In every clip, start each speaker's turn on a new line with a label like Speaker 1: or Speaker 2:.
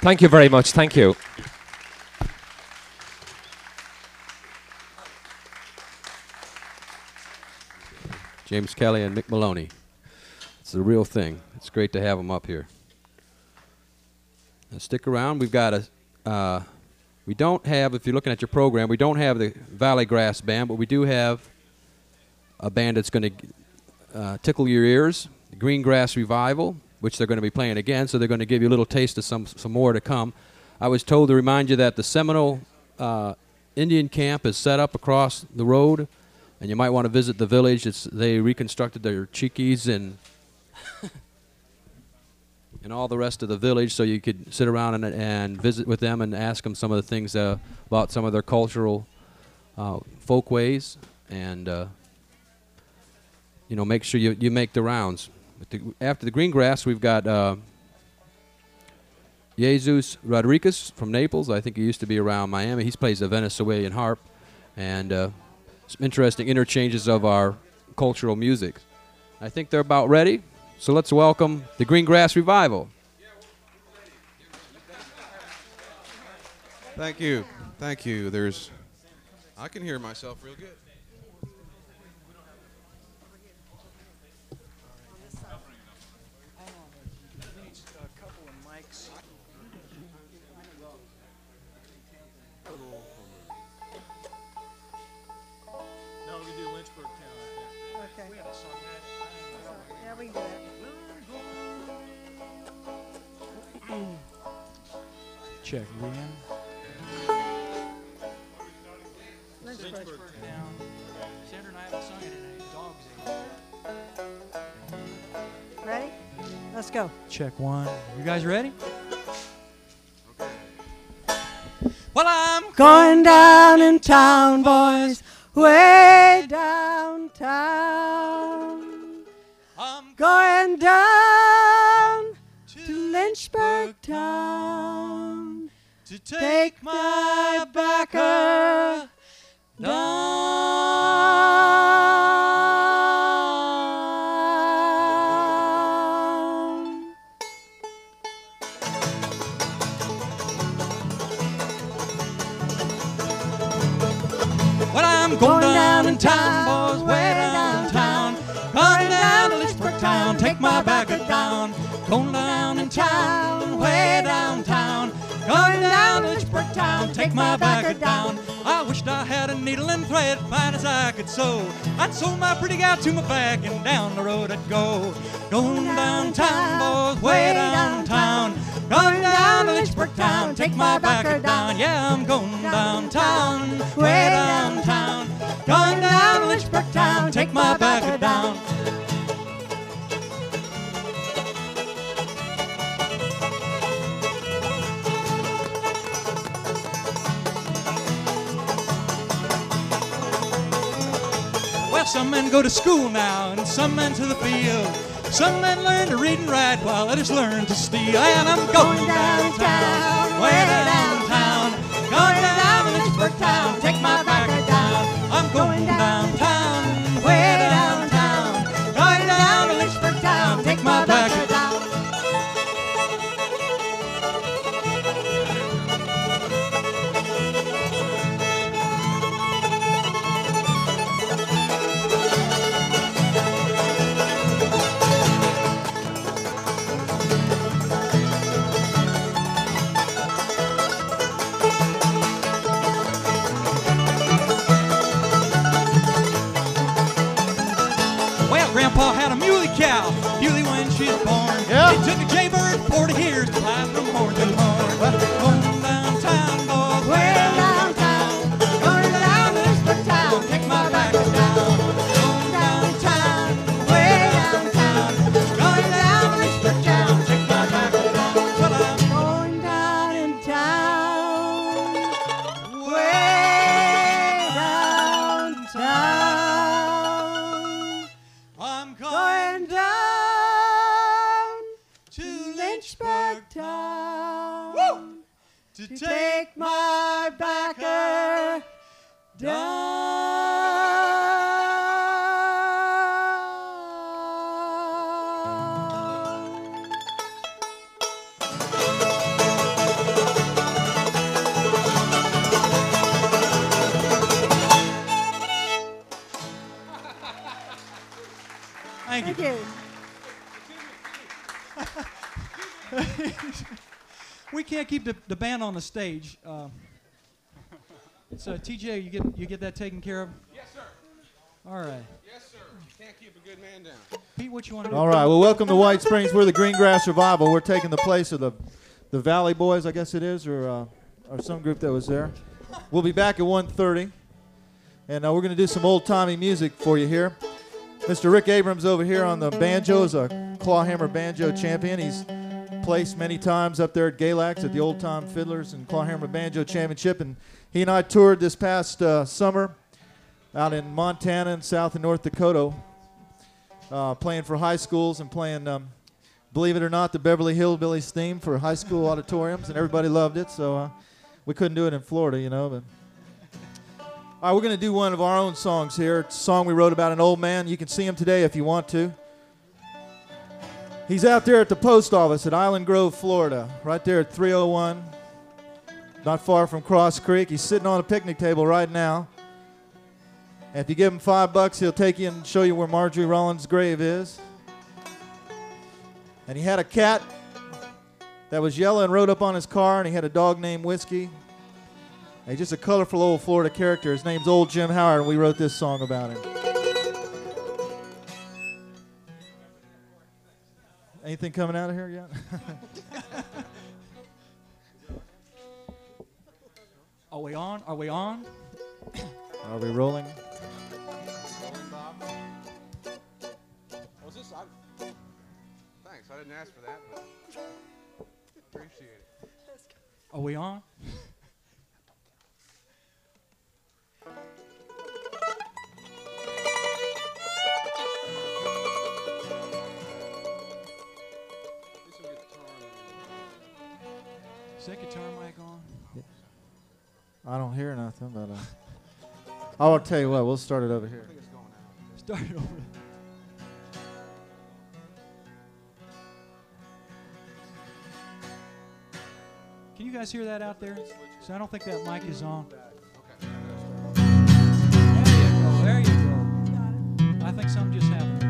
Speaker 1: Thank you very much. Thank you.
Speaker 2: James Kelly and Mick Maloney. It's the real thing. It's great to have them up here. Now stick around. We've got a, we don't have, if you're looking at your program, we don't have the Valley Grass Band, but we do have a band that's going to tickle your ears, the Green Grass Revival, which they're going to be playing again, so they're going to give you a little taste of some more to come. I was told to remind you that the Seminole Indian camp is set up across the road, and you might want to visit the village. They reconstructed their chikis and and all the rest of the village, so you could sit around and visit with them and ask them some of the things about some of their cultural folkways, and make sure you make the rounds. After the Green Grass, we've got Jesus Rodriguez from Naples. I think he used to be around Miami. He plays the Venezuelan harp, and some interesting interchanges of our cultural music. I think they're about ready, so let's welcome the Green Grass Revival.
Speaker 3: Thank you. Thank you. I can hear myself real good.
Speaker 4: Check one.
Speaker 5: Lynchburg down. Sandra and I haven't sung it in a dog's age.
Speaker 6: Ready? Let's go.
Speaker 4: Check one. You guys ready?
Speaker 5: Well, I'm
Speaker 6: going down in town, boys, way downtown. I'm going down to Lynchburg town to take my backer down.
Speaker 5: Well, I'm going down in town, boys, way downtown. Going down to Lynchburg town, take my backer down. Going down in town, way downtown. Going down to Lynchburg town, take my backer down. I wished I had a needle and thread, fine as I could sew. I'd sew my pretty gal to my back, and down the road I'd go. Going downtown, boys, way downtown. Going down to Lynchburg town, take my backer down. Yeah, I'm going downtown, way downtown. Going down to Lynchburg town, take my backer down. Well, some men go to school now, and some men to the field. Some men learn to read and write, while others learn to steal. And I'm going downtown, way downtown. Going down to Lynchburg town, take my backer down. I'm going downtown, way downtown. Going down to Lynchburg town, take my backer down. Grandpa had a muley cow, muley when she was born. Yeah. It took a jaybird 40 years to fly from horn to horn. Going downtown, boys, way downtown. Going down to Lynchburg town, take my backer down. Going downtown, way downtown. Going down to Lynchburg town, take my backer down. Well, I'm
Speaker 6: going down in town, way downtown. Going down to Lynchburg town. Woo! To take my backer down.
Speaker 5: We can't keep the band on the stage. So TJ, you get that taken care of?
Speaker 3: Yes, sir.
Speaker 5: All right.
Speaker 3: Yes, sir. Can't keep a good man down.
Speaker 5: Pete, what you want to do?
Speaker 1: All right. Well, welcome to White Springs. We're the Green Grass Revival. We're taking the place of the Valley Boys, I guess it is, or some group that was there. We'll be back at 1:30, and we're going to do some old-timey music for you here. Mr. Rick Abrams over here on the banjo is a clawhammer banjo champion. He's placed many times up there at Galax at the Old Time Fiddlers and Clawhammer Banjo Championship, and he and I toured this past summer out in Montana and South and North Dakota, playing for high schools and playing, believe it or not, the Beverly Hillbillies theme for high school auditoriums, and everybody loved it, so we couldn't do it in Florida, you know. But all right, we're going to do one of our own songs here. It's a song we wrote about an old man. You can see him today if you want to. He's out there at the post office at Island Grove, Florida, right there at 301, not far from Cross Creek. He's sitting on a picnic table right now. And if you give him $5, he'll take you and show you where Marjorie Rollins' grave is. And he had a cat that was yellow and rode up on his car, and he had a dog named Whiskey. And he's just a colorful old Florida character. His name's Old Jim Howard, and we wrote this song about him. Anything coming out of here yet?
Speaker 5: Are we on? Are we on?
Speaker 1: Are we rolling?
Speaker 3: Was this? Thanks. I didn't ask for that, but appreciate it.
Speaker 5: Are we on? Is that guitar mic on?
Speaker 1: I don't hear nothing, but I'll tell you what, we'll start it over here.
Speaker 5: Start it over. Can you guys hear that out there? So I don't think that mic is on. There you go. I think something just happened.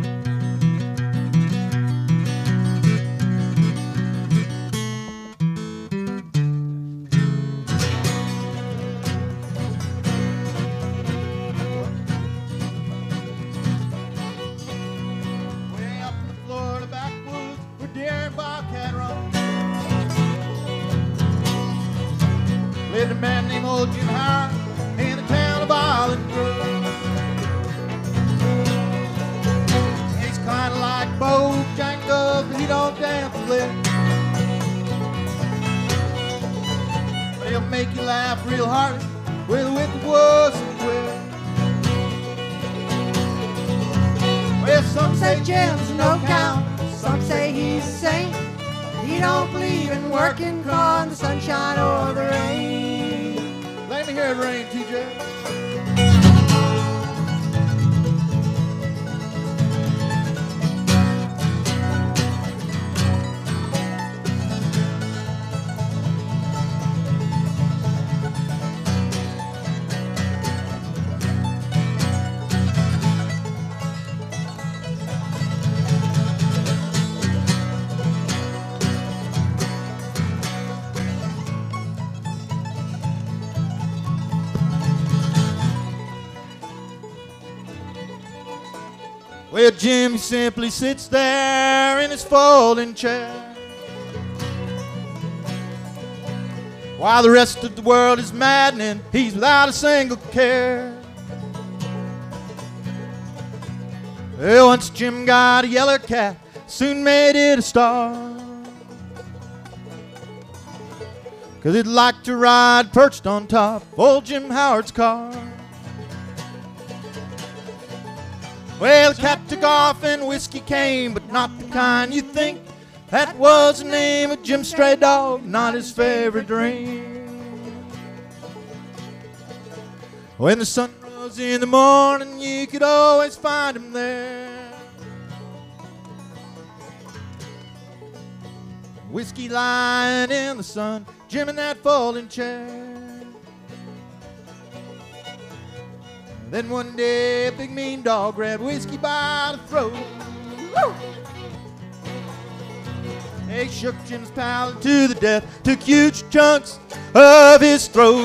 Speaker 1: Lived a man named Old Jim Howard in the town of Island Grove. He's kind of like Bojangles, but he don't dance a lick. But he'll make you laugh real hard with a wicked wuss and quick. Well, some say Jim's no count, some say he's a saint. He don't believe in working on the sunshine or the rain. Let me hear it rain, TJ. Well, Jim simply sits there in his folding chair while the rest of the world is maddening. He's without a single care. Well, once Jim got a yellow cat, soon made it a star, 'cause he'd like to ride perched on top of Old Jim Howard's car. Well, the cat took off and Whiskey came, but not the kind you think. That was the name of Jim's stray dog, not his favorite dream. When the sun rose in the morning, you could always find him there. Whiskey lying in the sun, Jim in that folding chair. Then one day a big mean dog grabbed Whiskey by the throat. Woo! They shook Jim's palate to the death, took huge chunks of his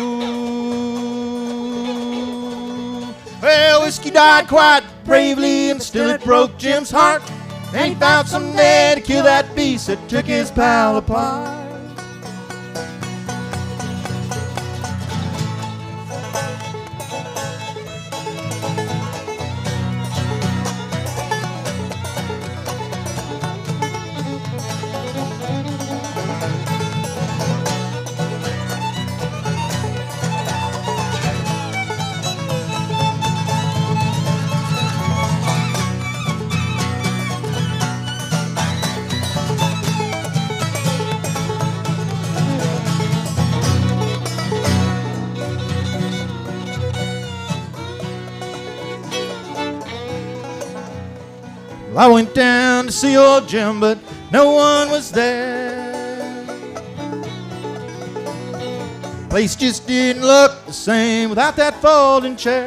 Speaker 1: throat. Well, whiskey died quite bravely, and still it broke Jim's heart. And he found some there to kill that beast that took his pal apart. I went down to see old Jim, but no one was there. Place just didn't look the same without that folding chair.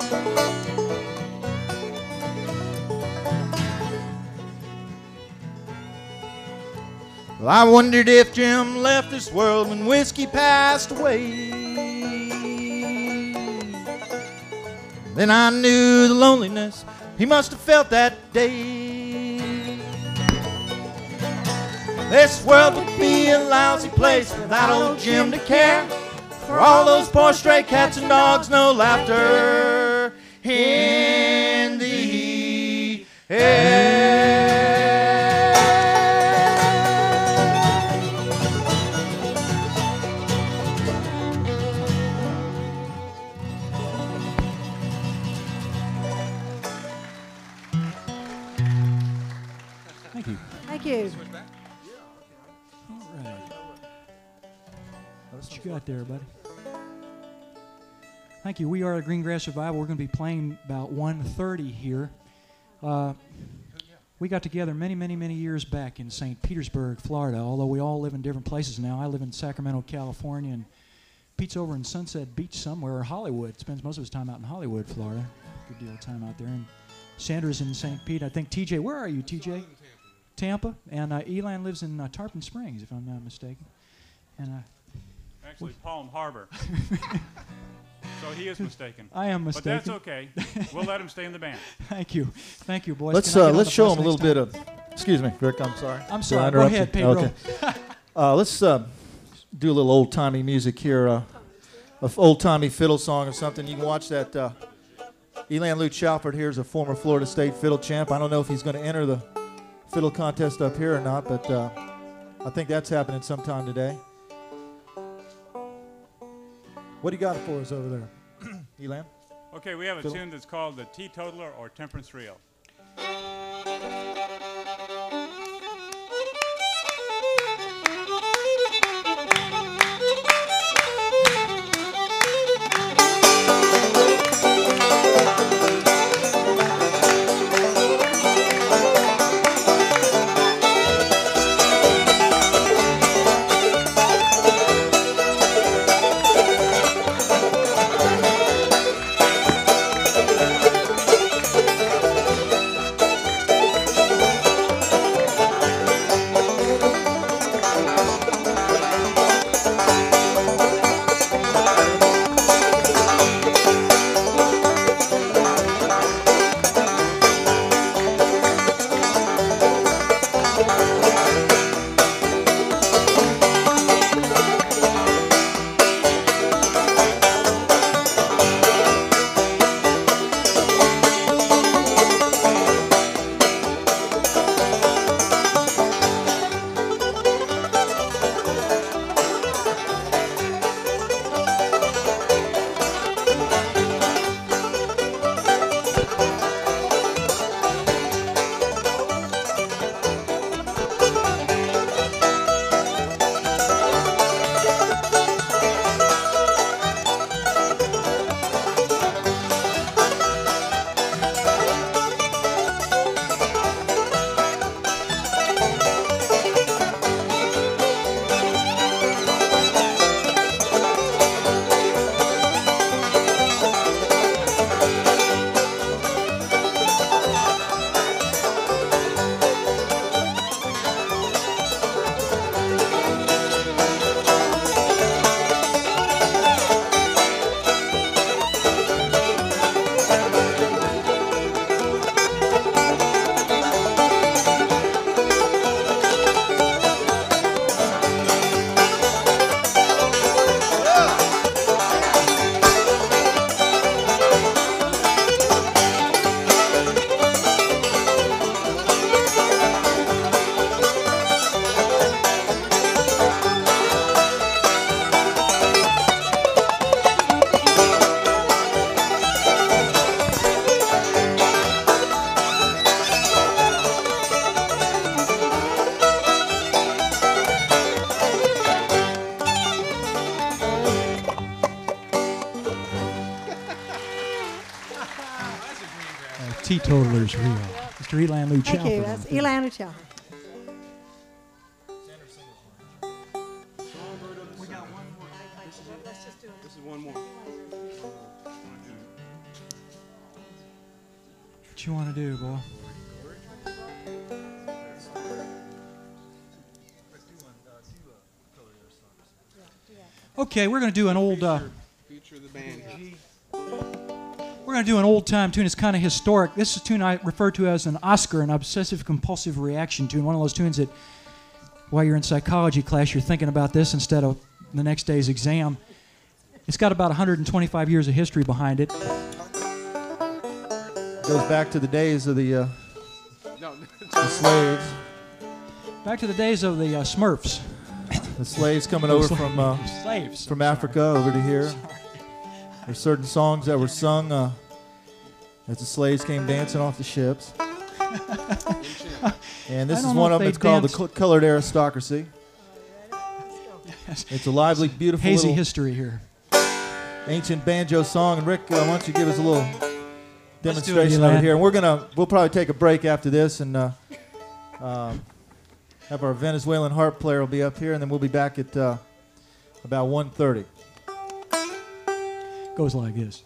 Speaker 1: Well, I wondered if Jim left this world when whiskey passed away. Then I knew the loneliness he must have felt that day. This world would be a lousy place without old Jim to care. For all those poor stray cats and dogs, no laughter in the air.
Speaker 4: Thank you.
Speaker 6: Thank you.
Speaker 4: All right. What you got there, buddy? Thank you. We are the Green Grass Revival. We're going to be playing about 1:30 here. We got together many, many, many years back in St. Petersburg, Florida, although we all live in different places now. I live in Sacramento, California, and Pete's over in Sunset Beach somewhere, or Hollywood. Spends most of his time out in Hollywood, Florida. Good deal of time out there. And Sandra's in St. Pete. I think TJ, where are you, TJ? Tampa. And Elan lives in Tarpon Springs, if I'm not mistaken. And
Speaker 7: Actually, Palm Harbor. So he is mistaken.
Speaker 4: I am
Speaker 7: But
Speaker 4: mistaken.
Speaker 7: that's okay. We'll let him stay in the band.
Speaker 4: Thank you. Thank you, boys.
Speaker 1: Let's
Speaker 4: Can I get on
Speaker 1: let's
Speaker 4: the
Speaker 1: show
Speaker 4: bus
Speaker 1: him a little
Speaker 4: next
Speaker 1: bit
Speaker 4: time?
Speaker 1: of. Excuse me, Rick. I'm sorry.
Speaker 4: I'm
Speaker 1: Did I
Speaker 4: sorry. Go
Speaker 1: interrupt
Speaker 4: ahead,
Speaker 1: you?
Speaker 4: Pedro.
Speaker 1: Okay. Let's do a little old timey music here. A old timey fiddle song or something. You can watch that. Elan Luke Shalford here is a former Florida State fiddle champ. I don't know if he's going to enter the fiddle contest up here or not, but I think that's happening sometime today. What do you got for us over there, Elan?
Speaker 7: Okay, we have a
Speaker 1: Fiddle.
Speaker 7: tune that's called the Teetotaler or Temperance Reel.
Speaker 8: Thank
Speaker 4: Teetotalers real. Mr. Elan Lou
Speaker 6: Thank you.
Speaker 4: Chalford.
Speaker 6: That's Elan Luchal.
Speaker 3: This is one more.
Speaker 4: What you want to do, boy? Okay, we're going to do an old.
Speaker 3: Future of the band.
Speaker 4: We're going to do an old-time tune. It's kind of historic. This is a tune I refer to as an Oscar, an obsessive-compulsive reaction tune. One of those tunes that, while you're in psychology class, you're thinking about this instead of the next day's exam. It's got about 125 years of history behind it.
Speaker 1: Goes back to the days of the
Speaker 3: No,
Speaker 1: slaves.
Speaker 4: Back to the days of the Smurfs.
Speaker 1: The slaves coming over from
Speaker 4: Slaves.
Speaker 1: Africa over to here. There's certain songs that were sung as the slaves came dancing off the ships. And this
Speaker 4: I
Speaker 1: is
Speaker 4: don't
Speaker 1: one
Speaker 4: know
Speaker 1: of them.
Speaker 4: if
Speaker 1: It's
Speaker 4: they
Speaker 1: called
Speaker 4: danced-
Speaker 1: the Colored Aristocracy. It's a lively, beautiful
Speaker 4: Hazy
Speaker 1: little
Speaker 4: history here.
Speaker 1: ancient banjo song. And Rick, why don't you give us a little
Speaker 4: Let's do it,
Speaker 1: demonstration of it
Speaker 4: Elan.
Speaker 1: here? And we'll probably take a break after this and have our Venezuelan harp player will be up here, and then we'll be back at about 1:30.
Speaker 4: Goes like this.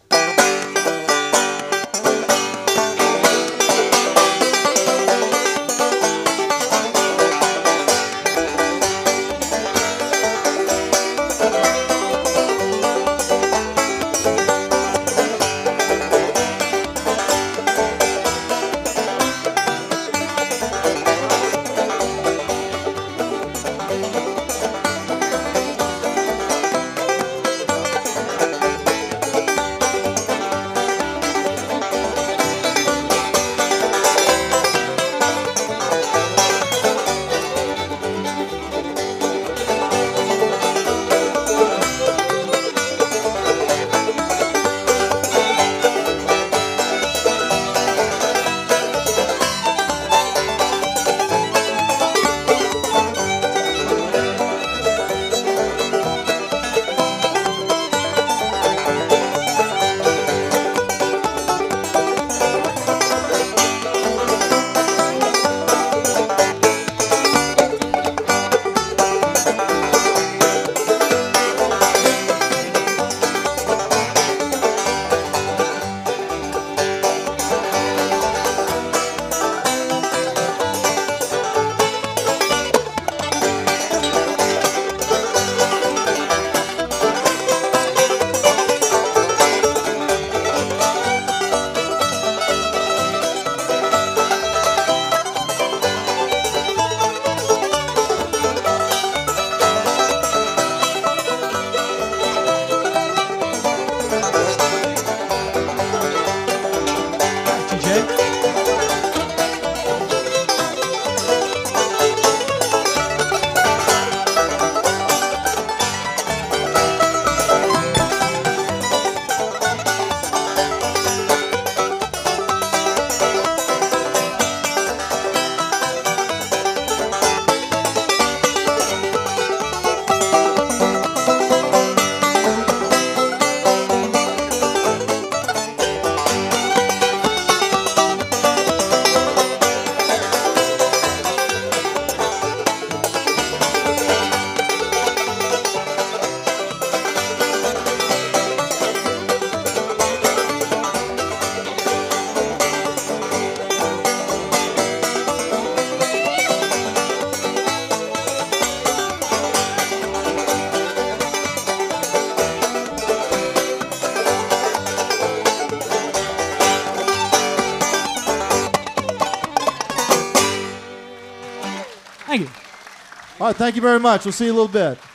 Speaker 1: All right, thank you very much. We'll see you in a little bit.